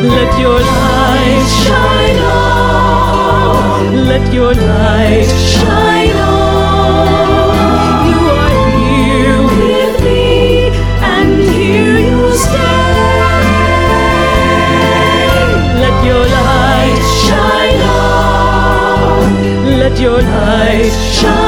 Let your light shine on. Let your light shine on. You are here with me, and here you stay. Let your light shine on. Let your light shine on.